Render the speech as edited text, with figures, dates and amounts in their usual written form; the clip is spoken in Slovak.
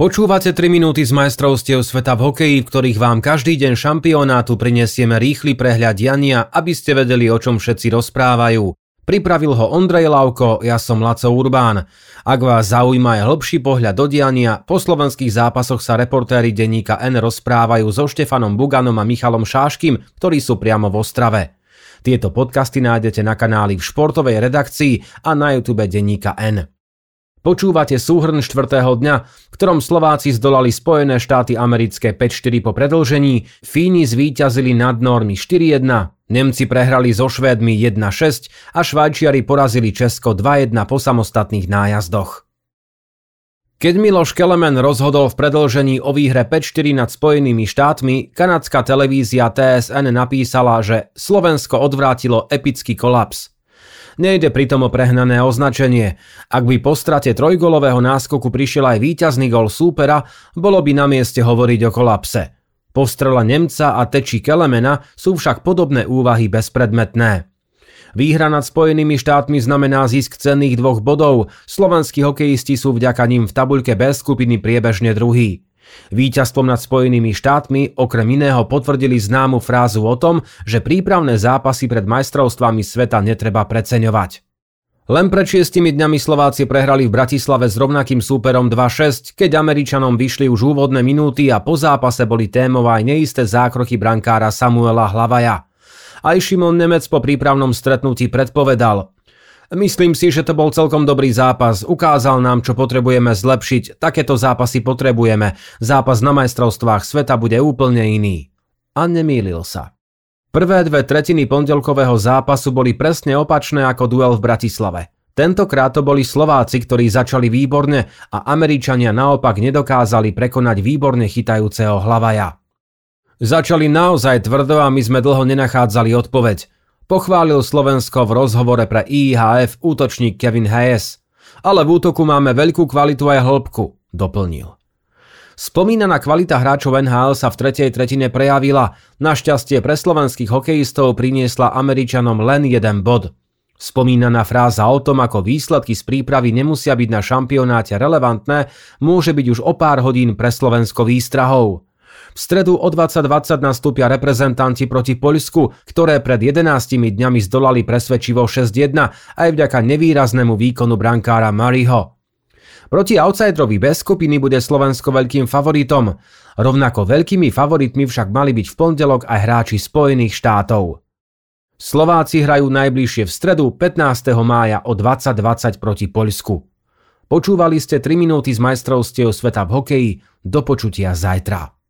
Počúvate 3 minúty z majstrovstiev sveta v hokeji, v ktorých vám každý deň šampionátu prinesieme rýchly prehľad diania, aby ste vedeli, o čom všetci rozprávajú. Pripravil ho Ondrej Lavko, ja som Laco Urbán. Ak vás zaujíma aj hlbší pohľad do diania, po slovenských zápasoch sa reportéri denníka N rozprávajú so Štefanom Buganom a Michalom Šáškym, ktorí sú priamo v Ostrave. Tieto podcasty nájdete na kanáli v športovej redakcii a na YouTube denníka N. Počúvate súhrn 4. dňa, v ktorom Slováci zdolali Spojené štáty americké 5-4 po predĺžení, Fíni zvíťazili nad Nórmi 4-1, Nemci prehrali so Švédmi 1-6 a Švajčiari porazili Česko 2-1 po samostatných nájazdoch. Keď Miloš Kelemen rozhodol v predĺžení o výhre 5-4 nad Spojenými štátmi, kanadská televízia TSN napísala, že Slovensko odvrátilo epický kolaps. Nejde pritom o prehnané označenie. Ak by po strate trojgolového náskoku prišiel aj víťazný gól súpera, bolo by na mieste hovoriť o kolapse. Po strele Nemca a teči Kelemena sú však podobné úvahy bezpredmetné. Výhra nad Spojenými štátmi znamená zisk cenných 2 bodov. Slovenskí hokejisti sú vďaka nim v tabuľke B skupiny priebežne druhý. Víťazstvom nad Spojenými štátmi okrem iného potvrdili známu frázu o tom, že prípravné zápasy pred majstrovstvami sveta netreba preceňovať. Len pred 6 dňami Slováci prehrali v Bratislave s rovnakým súperom 2-6, keď Američanom vyšli už úvodné minúty a po zápase boli témové aj neisté zákroky brankára Samuela Hlavaja. Aj Šimon Nemec po prípravnom stretnutí predpovedal: Myslím si, že to bol celkom dobrý zápas. Ukázal nám, čo potrebujeme zlepšiť. Takéto zápasy potrebujeme. Zápas na majstrovstvách sveta bude úplne iný. A nemýlil sa. Prvé 2/3 pondelkového zápasu boli presne opačné ako duel v Bratislave. Tentokrát to boli Slováci, ktorí začali výborne a Američania naopak nedokázali prekonať výborne chytajúceho Hlavaja. Začali naozaj tvrdo a my sme dlho nenachádzali odpoveď. Pochválil Slovensko v rozhovore pre IHF útočník Kevin Hayes. Ale v útoku máme veľkú kvalitu aj hĺbku, doplnil. Spomínaná kvalita hráčov NHL sa v tretej tretine prejavila. Našťastie pre slovenských hokejistov priniesla Američanom len 1 bod. Spomínaná fráza o tom, ako výsledky z prípravy nemusia byť na šampionáte relevantné, môže byť už o pár hodín pre Slovensko výstrahou. V stredu o 20:20 nastúpia reprezentanti proti Poľsku, ktoré pred 11 dňami zdolali presvedčivo 6-1 aj vďaka nevýraznému výkonu brankára Murrayho. Proti outsiderovi bez skupiny bude Slovensko veľkým favoritom. Rovnako veľkými favoritmi však mali byť v pondelok aj hráči Spojených štátov. Slováci hrajú najbližšie v stredu 15. mája o 20:20 proti Poľsku. Počúvali ste 3 minúty z majstrovstiev sveta v hokeji. Do počutia zajtra.